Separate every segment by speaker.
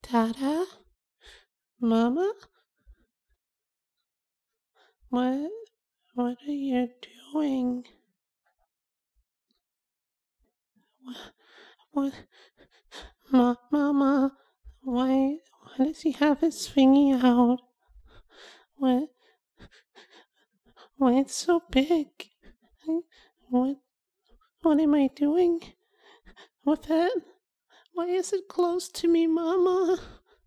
Speaker 1: Dada? Mama? What? What are you doing? What? Mama? Why does he have his thingy out? What? Why it's so big? What? What am I doing with it? Why is it close to me, Mama?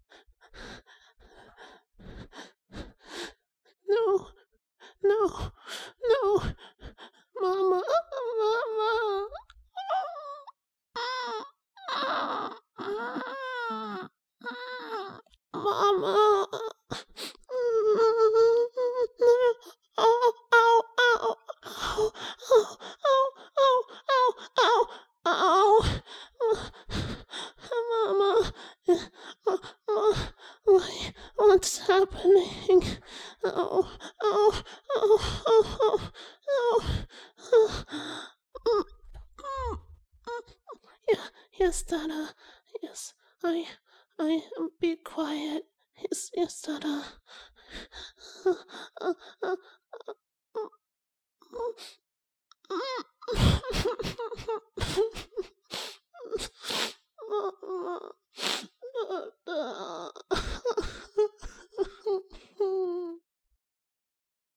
Speaker 1: No, no, no, Mama, Mama. Mama. Ow, ow, ow, ow, ow, ow, ow, ow, ow, ow. Mama, what's happening? Oh, oh, oh, oh, oh, oh. Yeah, yes, Dada. Yes, I, be quiet. Yes, Dada.